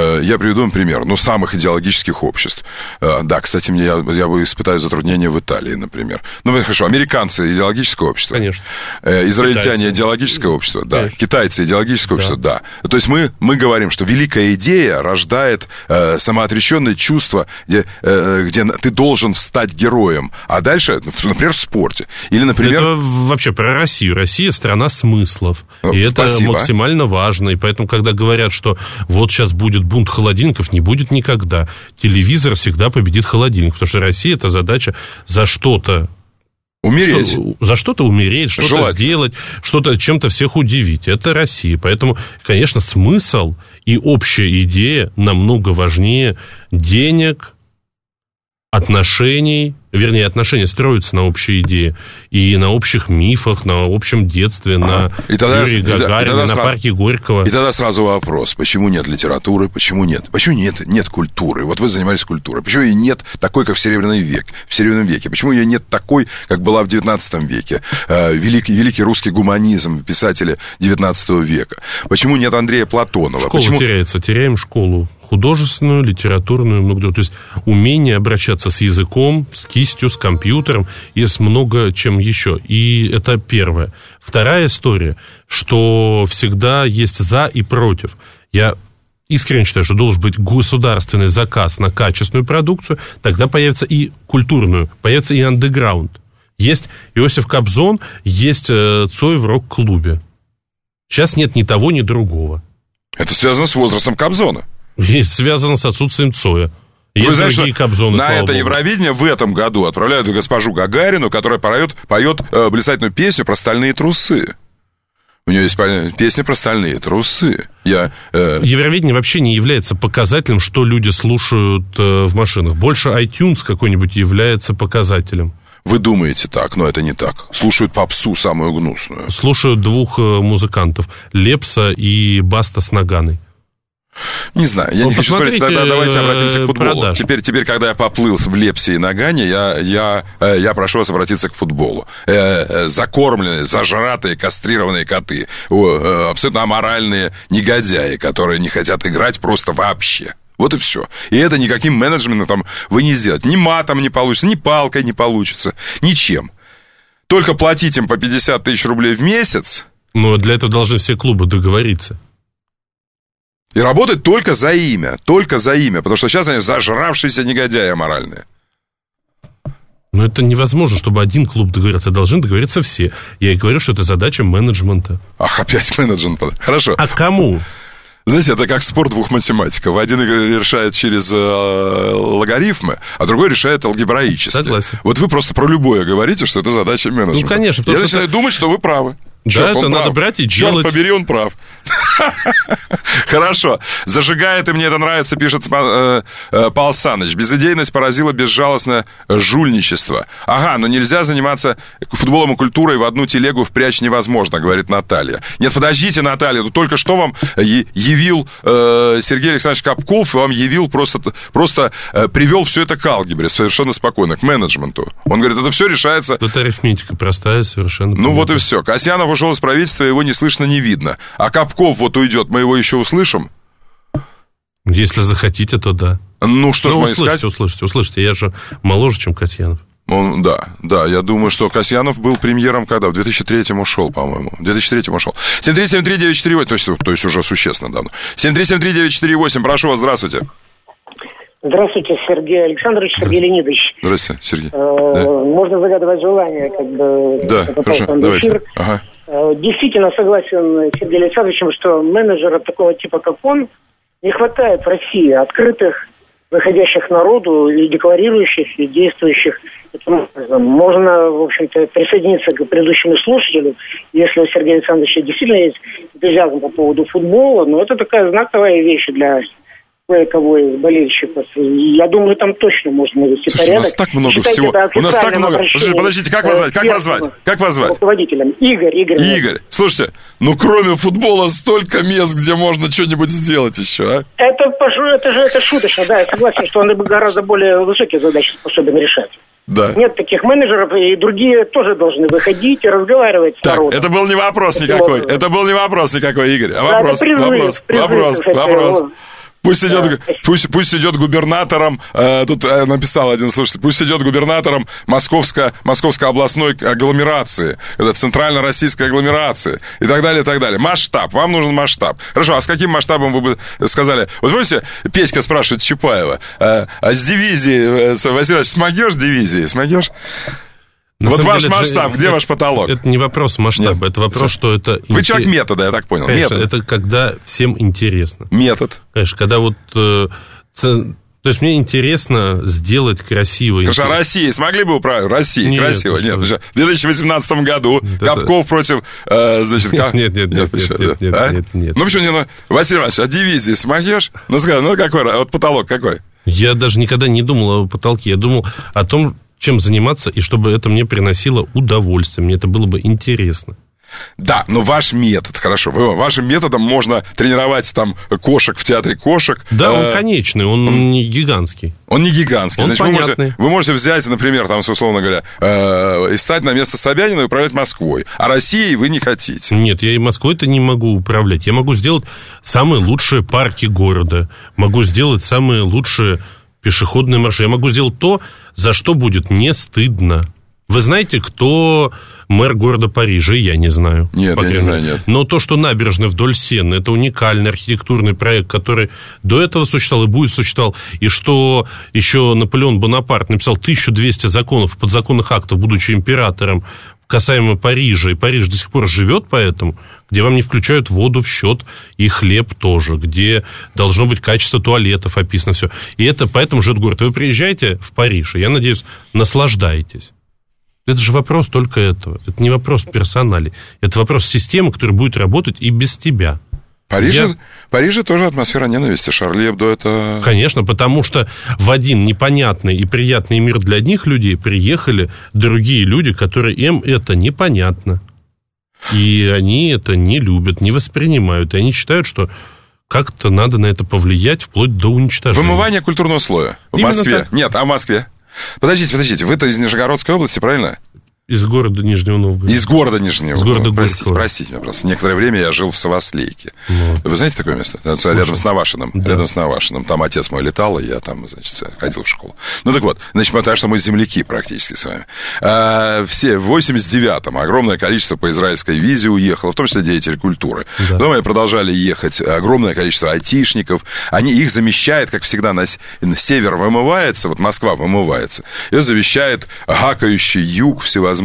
самых идеологических обществ. Да, кстати, я испытаю затруднения в Италии, например. Хорошо, американцы идеологическое общество. Конечно. Израильтяне идеологическое общество, да. Конечно. Китайцы идеологическое общество, да. То есть мы говорим, что великая идея рождает самоотреченное чувство, где ты должен стать героем. А дальше, например, в спорте. Или, например... Это вообще про Россию. Россия — страна смыслов. И это максимально важно. И поэтому, когда говорят, что вот сейчас будет бунт холодильников, не будет никогда. Телевизор всегда победит холодильник, потому что Россия — это задача за что-то умереть. За что-то умереть, что-то сделать, что-то чем-то всех удивить. Это Россия. Поэтому, конечно, смысл и общая идея намного важнее денег, отношений. Вернее, отношения строятся на общей идее и на общих мифах, на общем детстве, на Юрии Гагарине, на парке Горького. И тогда сразу вопрос, почему нет литературы, почему нет культуры? Вот вы занимались культурой. Почему ее нет такой, как в Серебряном веке? Почему ее нет такой, как была в XIX веке? Великий русский гуманизм, писатели XIX века. Почему нет Андрея Платонова? Школа теряется, теряем школу. Художественную, литературную, много. То есть умение обращаться с языком, с кистью, с компьютером и с много чем еще. И это первое. Вторая история, что всегда есть за и против. Я искренне считаю, что должен быть государственный заказ на качественную продукцию, тогда появится и культурную, появится и андеграунд. Есть Иосиф Кобзон, есть Цой в рок-клубе. Сейчас нет ни того, ни другого. Это связано с возрастом Кобзона. И связано с отсутствием Цоя. Вы знаете, что на это Евровидение в этом году отправляют госпожу Гагарину, которая поет блистательную песню про стальные трусы. У нее есть песня про стальные трусы. Евровидение вообще не является показателем, что люди слушают в машинах. Больше iTunes какой-нибудь является показателем. Вы думаете так, но это не так. Слушают попсу самую гнусную. Слушают двух музыкантов. Лепса и Баста с Наганой. Не знаю, я не хочу спорить, тогда давайте обратимся к футболу. Теперь, когда я поплыл в Лепсе и Нагане, я прошу вас обратиться к футболу. Закормленные, зажратые, кастрированные коты, абсолютно аморальные негодяи, которые не хотят играть просто вообще. Вот и все. И это никаким менеджментом вы не сделаете. Ни матом не получится, ни палкой не получится, ничем. Только платить им по 50 тысяч рублей в месяц. Но для этого должны все клубы договориться. И работать только за имя, потому что сейчас они зажравшиеся негодяи аморальные. Но это невозможно, чтобы один клуб договорился, должны договориться все. Я и говорю, что это задача менеджмента. Ах, опять менеджмента. Хорошо. А кому? Знаете, это как спор двух математиков. Один решает через логарифмы, а другой решает алгебраически. Согласен. Вот вы просто про любое говорите, что это задача менеджмента. Ну, конечно. Я начинаю думать, что вы правы. Да, это надо брать и делать. Черт побери, он прав. Хорошо. Зажигает, и мне это нравится, пишет Павел Саныч. Безидейность поразила безжалостное жульничество. Ага, но нельзя заниматься футболом и культурой в одну телегу впрячь невозможно, говорит Наталья. Нет, подождите, Наталья, только что вам явил Сергей Александрович Капков, вам явил просто привел все это к алгебре совершенно спокойно, к менеджменту. Он говорит, это все решается... Это арифметика простая совершенно. Ну вот и все. Касьянов ушел из правительства, его не слышно, не видно. А Капков вот уйдет, мы его еще услышим? Если захотите, то да. Ну, что ж мы искать? Услышите. Я же моложе, чем Касьянов. Да, я думаю, что Касьянов был премьером когда? В 2003-м ушел, по-моему. В 2003-м ушел. 7373948, то есть уже существенно давно. 7373948, прошу вас, здравствуйте. Здравствуйте, Сергей Александрович, Сергей Леонидович. Здравствуйте, Сергей. Можно загадывать желание, как бы... Да, хорошо, давайте. Ага. Действительно согласен с Сергеем Александровичем, что менеджера такого типа, как он, не хватает в России открытых, выходящих народу и декларирующих, и действующих этим образом. Можно, в общем-то, присоединиться к предыдущему слушателю, если у Сергея Александровича действительно есть энтузиазм по поводу футбола, но это такая знаковая вещь для кое-кого из болельщиков. Я думаю, там точно можно навести порядок. У нас так много всего. У нас так много. Подождите, как вас звать? Как вас звать? Руководителем. Игорь. Слушайте, кроме футбола столько мест, где можно что-нибудь сделать еще, а? Это шуточно, да, я согласен, что он гораздо более высокие задачи способен решать. Да. Нет таких менеджеров, и другие тоже должны выходить и разговаривать с народом. Это был не вопрос никакой. Это был не вопрос никакой, Игорь. А вопрос. Пусть идет губернатором, тут написал один слушатель, пусть идет губернатором Московской областной агломерации, это центрально-российской агломерации, и так далее, и так далее. Масштаб, вам нужен масштаб. Хорошо, а с каким масштабом вы бы сказали? Вот помните, Петька спрашивает Чапаева, а с дивизией, Василий Васильевич, смогешь дивизии, смогешь? Вот ваш масштаб, где ваш потолок? Это не вопрос масштаба, это вопрос, что это... Вы человек метода, я так понял. Конечно, это когда всем интересно. Метод. Конечно, когда вот... То есть мне интересно сделать красиво. Хорошо, России смогли бы управить? России красиво. Нет, в 2018 году Капков против... Нет. Ну, почему не... Василий Иванович, а дивизии смогешь? Ну, скажи, какой? Вот потолок какой? Я даже никогда не думал о потолке. Я думал о том, чем заниматься, и чтобы это мне приносило удовольствие. Мне это было бы интересно. Да, но ваш метод, хорошо, вашим методом можно тренировать там кошек в театре кошек. Да, он конечный, он не гигантский. Он не гигантский. Он значит, вы можете взять, например, там, условно говоря, и стать на место Собянина и управлять Москвой. А Россией вы не хотите. Нет, я и Москвой-то не могу управлять. Я могу сделать самые лучшие парки города. Могу сделать самые лучшие пешеходные маршруты. Я могу сделать то, за что будет не стыдно. Вы знаете, кто мэр города Парижа? Я не знаю. Нет, я не знаю, нет. Но то, что набережная вдоль Сены, это уникальный архитектурный проект, который до этого существовал и будет существовал. И что еще Наполеон Бонапарт написал 1200 законов, подзаконных актов, будучи императором, касаемо Парижа. И Париж до сих пор живет поэтому, где вам не включают воду в счет, и хлеб тоже, где должно быть качество туалетов описано все. И это поэтому живет город. Вы приезжаете в Париж, и, я надеюсь, наслаждаетесь. Это же вопрос только этого. Это не вопрос персоналей. Это вопрос системы, которая будет работать и без тебя. В Париже тоже атмосфера ненависти. Шарли Эбдо это... Конечно, потому что в один непонятный и приятный мир для одних людей приехали другие люди, которые им это непонятно. И они это не любят, не воспринимают. И они считают, что как-то надо на это повлиять вплоть до уничтожения. Вымывание культурного слоя в Москве. Так. Нет, а в Москве? Подождите, вы-то из Нижегородской области, правильно? Из города Нижнего Новгорода. Из города Нижнего Новгорода. Простите меня просто. Некоторое время я жил в Савослейке. Вот. Вы знаете такое место? Рядом с Навашиным. Да. Рядом с Навашиным. Там отец мой летал, и я там, значит, ходил в школу. Ну, так вот. Значит, потому что мы земляки практически с вами. Все в 89-м огромное количество по израильской визе уехало, в том числе деятели культуры. Да. Потом продолжали ехать огромное количество айтишников. Их замещает, как всегда, на север вымывается, вот Москва вымывается. Ее замещает гакающий юг всевозможный,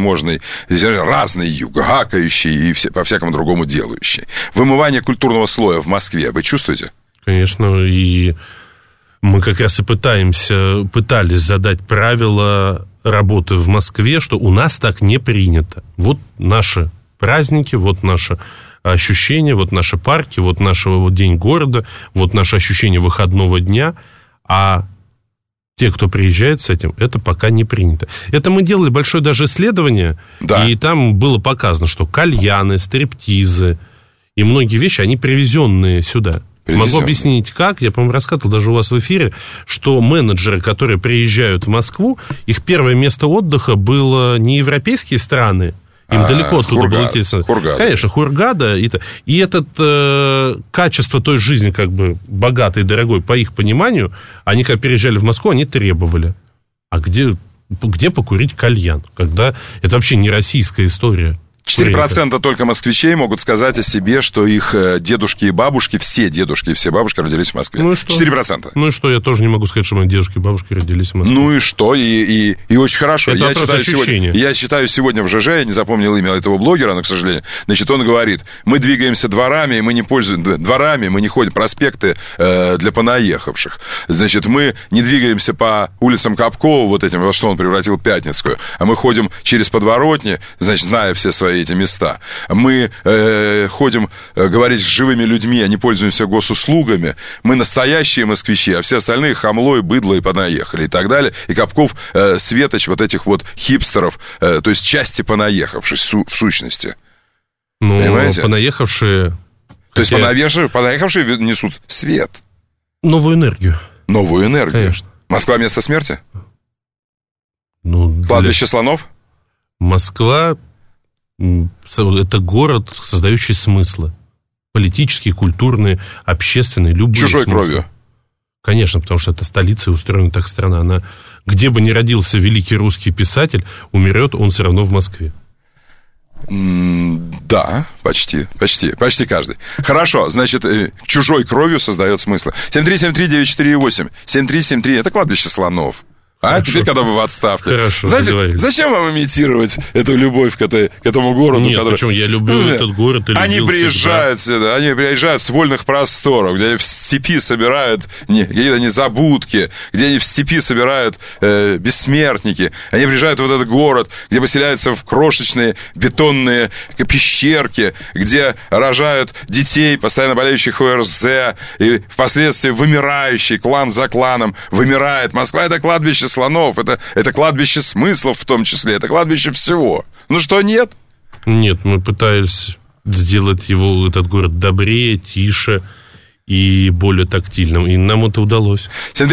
разный юг, гакающий и по-всякому другому делающий. Вымывание культурного слоя в Москве вы чувствуете? Конечно, и мы как раз и пытались задать правила работы в Москве, что у нас так не принято. Вот наши праздники, вот наше ощущение, вот наши парки, вот наш вот день города, вот наше ощущение выходного дня, а те, кто приезжает с этим, это пока не принято. Это мы делали большое даже исследование, да. И там было показано, что кальяны, стриптизы и многие вещи, они привезенные сюда. Могу объяснить, как. Я, по-моему, рассказывал даже у вас в эфире, что менеджеры, которые приезжают в Москву, их первое место отдыха было не европейские страны, им далеко оттуда было интересно. Хургада. Конечно, Хургада. И это качество той жизни, как бы, богатой и дорогой, по их пониманию, они, когда переезжали в Москву, они требовали. А где покурить кальян? Когда это вообще не российская история. 4% только москвичей могут сказать о себе, что их дедушки и бабушки, все дедушки и все бабушки родились в Москве. Ну и что? 4%. Ну и что? Я тоже не могу сказать, что мои дедушки и бабушки родились в Москве. Ну и что? И очень хорошо. Это я читаю сегодня в ЖЖ, я не запомнил имя этого блогера, но, к сожалению, значит, он говорит, мы двигаемся дворами, и мы не пользуемся дворами, мы не ходим проспекты для понаехавших. Значит, мы не двигаемся по улицам Капкова, вот этим, во что он превратил Пятницкую, а мы ходим через подворотни, значит, зная все свои эти места. Мы ходим говорить с живыми людьми, а не пользуемся госуслугами. Мы настоящие москвичи, а все остальные хамло и быдло и понаехали и так далее. И Капков светоч вот этих вот хипстеров, то есть части понаехавших в сущности. Ну, понимаете? Понаехавшие... То есть понаехавшие несут свет. Новую энергию. Новую энергию. Конечно. Москва место смерти? Ну, кладбище слонов? Москва... Это город, создающий смыслы. Политические, культурные, общественные, любые чужой смыслы. Кровью. Конечно, потому что это столица и устроена так страна. Она, где бы ни родился великий русский писатель, умрет он все равно в Москве. Да, почти каждый. Хорошо, значит, чужой кровью создает смыслы. 7373948, 7373, это кладбище слонов. А теперь, когда вы в отставке. Хорошо, зачем вам имитировать эту любовь к этому городу? Нет, причем я люблю этот город. Они приезжают сюда, они приезжают с вольных просторов, где они в степи собирают какие-то незабудки, где они в степи собирают бессмертники. Они приезжают в вот этот город, где поселяются в крошечные бетонные пещерки, где рожают детей, постоянно болеющих ОРЗ, и впоследствии вымирающий, клан за кланом вымирает. Москва — это кладбище слонов, это кладбище смыслов в том числе, это кладбище всего. Ну что, нет? Нет, мы пытались сделать этот город добрее, тише и более тактильным, и нам это удалось.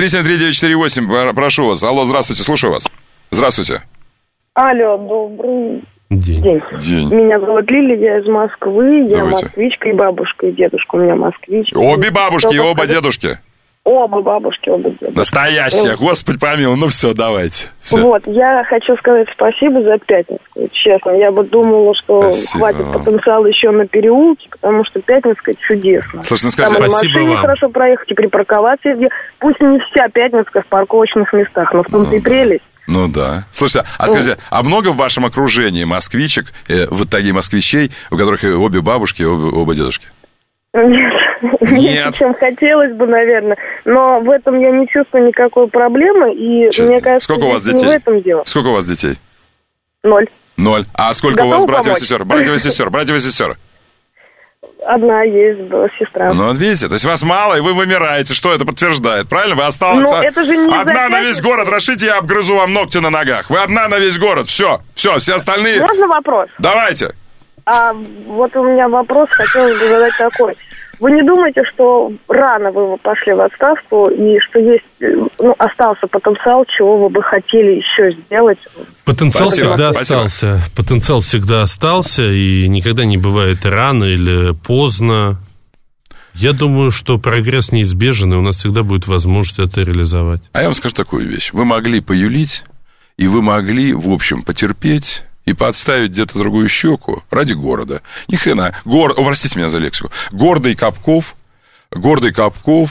7373948, прошу вас. Алло, здравствуйте, слушаю вас. Здравствуйте. Алло, добрый день. Меня зовут Лилия, я из Москвы, я москвичка, и бабушка, и дедушка у меня москвич. Обе бабушки и оба дедушки? Оба бабушки, оба дедушки. Настоящая, Господи помилуй, ну все, давайте. Все. Вот, я хочу сказать спасибо за Пятницкую, честно. Я бы думала, что хватит потенциала еще на переулке, потому что Пятницкая чудесно. Слушай, скажи, там на машине хорошо проехать и припарковаться везде. Пусть не вся Пятницкая в парковочных местах, но в том-то и прелесть. Ну да. Слушайте, скажите, а много в вашем окружении москвичек, вот таких москвичей, у которых обе бабушки, оба дедушки? Нет. Меньше, чем хотелось бы, наверное. Но в этом я не чувствую никакой проблемы. И мне кажется, сколько у вас детей? Не в этом дело. Сколько у вас детей? 0. А сколько у вас братьев и сестер? Братьев и сестер? Одна есть сестра. Ну, вот видите, то есть вас мало, и вы вымираете. Что это подтверждает? Правильно? Вы осталась это же не одна на весь город. Рашите, я обгрызу вам ногти на ногах. Вы одна на весь город. Все, все остальные... Можно вопрос? Давайте. Вот у меня вопрос, хотелось бы задать такой. Вы не думаете, что рано вы пошли в отставку, и что есть, остался потенциал, чего вы бы хотели еще сделать? Потенциал всегда остался. Потенциал всегда остался, и никогда не бывает рано или поздно. Я думаю, что прогресс неизбежен, и у нас всегда будет возможность это реализовать. А я вам скажу такую вещь. Вы могли поюлить, и вы могли, в общем, потерпеть и подставить где-то другую щеку ради города. Ни хрена. Простите меня за лексику. Гордый Капков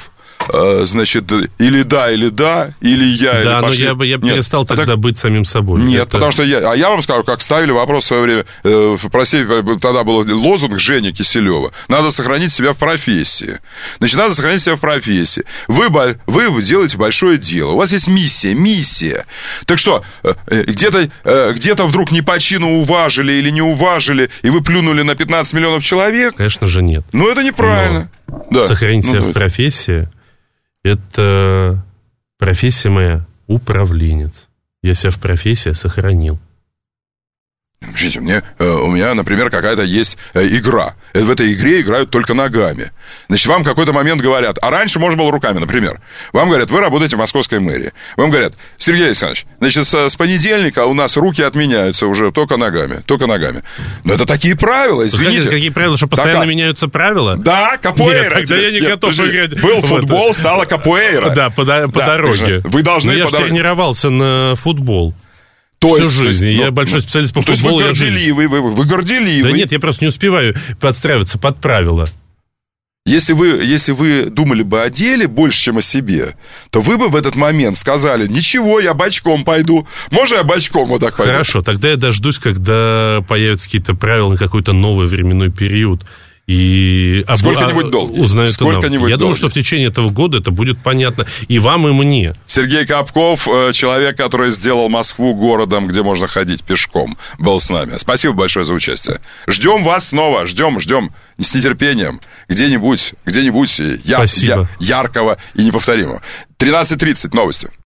значит, или да, или я, да, или пошли. Да, но я перестал тогда быть самим собой. Нет, потому что я вам скажу, как ставили вопрос в свое время, тогда был лозунг Жени Киселева: надо сохранить себя в профессии. Значит, надо сохранить себя в профессии. Вы делаете большое дело, у вас есть миссия. Так что, где-то вдруг не по чину уважили или не уважили, и вы плюнули на 15 миллионов человек? Конечно же нет. Ну, это неправильно. Да. Сохранить себя в профессии, это профессия моя управленец. Я себя в профессии сохранил. Смотрите, у меня, например, какая-то есть игра. В этой игре играют только ногами. Значит, вам в какой-то момент говорят, а раньше можно было руками, например. Вам говорят, вы работаете в московской мэрии. Вам говорят, Сергей Александрович, значит, с понедельника у нас руки отменяются уже только ногами. Но это такие правила, извините. Какие правила, что постоянно меняются правила? Да, капуэйра. Тогда я не готов играть. Был футбол, стала капуэйра. Да, по дороге. Вы должны... Я же тренировался на футбол. Всю жизнь. Я большой специалист по футболу. То есть вы горделивый. Да нет, я просто не успеваю подстраиваться под правила. Если вы думали бы о деле больше, чем о себе, то вы бы в этот момент сказали, ничего, я бочком пойду. Можно я бочком вот так пойду? Хорошо, тогда я дождусь, когда появятся какие-то правила на какой-то новый временной период. И сколько-нибудь долгий. Я думаю, что в течение этого года это будет понятно и вам, и мне. Сергей Капков, человек, который сделал Москву городом, где можно ходить пешком, был с нами. Спасибо большое за участие. Ждем вас снова, ждем с нетерпением. Где-нибудь яркого и неповторимого. 13:30, новости.